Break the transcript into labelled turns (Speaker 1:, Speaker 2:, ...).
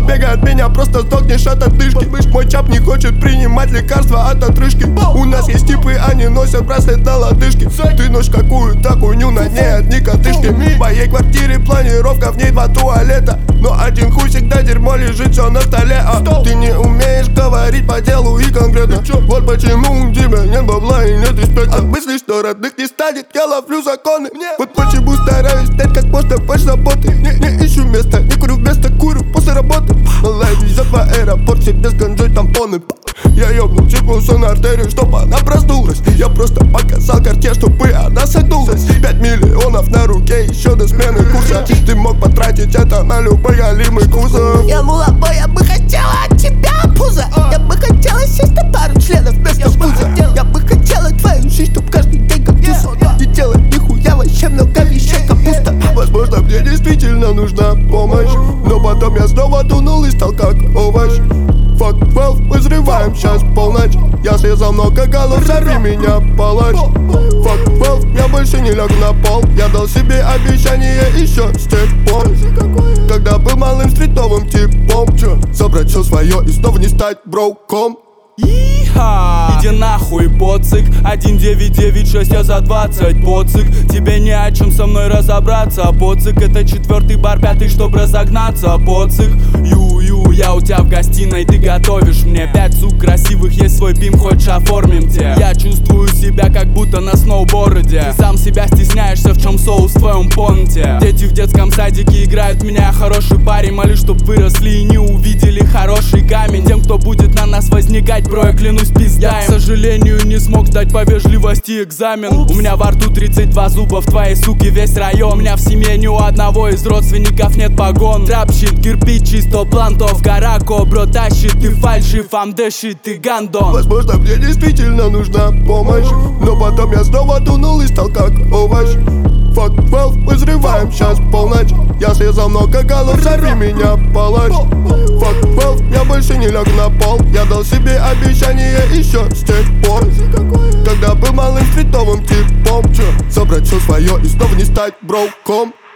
Speaker 1: Бегай от меня, просто сдохнешь от одышки. Мой чап не хочет принимать лекарства от отрыжки. У нас есть типы, они носят браслет на лодыжке. Ты носишь какую-то хуйню, на ней одни котышки. В моей квартире планировка, в ней 2 туалета. Но один хуй всегда дерьмо лежит все на столе. Ты не умеешь говорить по делу и конкретно. Вот почему у тебя нет бабла и нет респекта. От мысли, что родных не станет, я ловлю законы. Вот почему стараюсь стать как можно больше заботы. Не ищу места, не курю вместо курю после работы. Малая везет в аэропорт, все без ганджой тампоны. Я ёбнул чекнулся на артерию, чтобы она проснулась. Я просто показал карте, чтобы она согнулась. 5 миллионов на руке, еще до смены курса. Ты мог потратить это на любой голимый кузов.
Speaker 2: Я мулабой, я бы хотела от тебя пузо. Я бы хотела сесть на пару членов вместо пуза. Я бы хотела твою жизнь, чтоб каждый день как тусо. Не делать нихуя, вообще много вещей капуста.
Speaker 1: Возможно, мне действительно нужна помощь, но потом я снова тунул и стал как овощ. Fuck 12, мы взрываем сейчас полночь. Я срезал много голов, взорви меня, палач. Fuck 12, я больше не лягу на пол. Я дал себе обещание еще с тех пор, когда был малым стритовым типом. Собрать все свое и снова не стать броком.
Speaker 3: Иха! Иди нахуй, поцик. 1996, я за 20, поцик. Тебе не о чем со мной разобраться, поцик. Это 4-й бар, 5-й, чтоб разогнаться, поцик. Ю-ю, я у тебя в гостиной, ты готовишь мне 5 сук красивых, есть свой пим, хочешь оформим те. Я чувствую себя как будто на сноуборде. Ты сам себя стесняешься, в чем соус в твоем понте. Дети в детском садике играют меня, хороший парень. Молюсь, чтоб выросли и не увидели хороший камень. Тем, кто будет на нас возникать, бро, я клянусь, пизда. Я, к сожалению, не смог сдать по вежливости экзамен. У меня во рту 32 зуба, в твоей суке весь район. У меня в семье ни у одного из родственников нет погон. Трапщит, кирпич, чисто плантов, гора кобро тащит. Ты фальшив, амдэшит, ты гандон.
Speaker 1: Возможно, мне действительно нужна помощь, но потом я снова тунул и стал как овощ. Fuck 12, мы взрываем сейчас полночь. Я срезал много голов, взорви меня, палач. Fuck 12, я больше не лягу на пол. Я дал себе обещание еще с тех пор, когда был малым стритовым типом. Собрать все свое и снова не стать броком.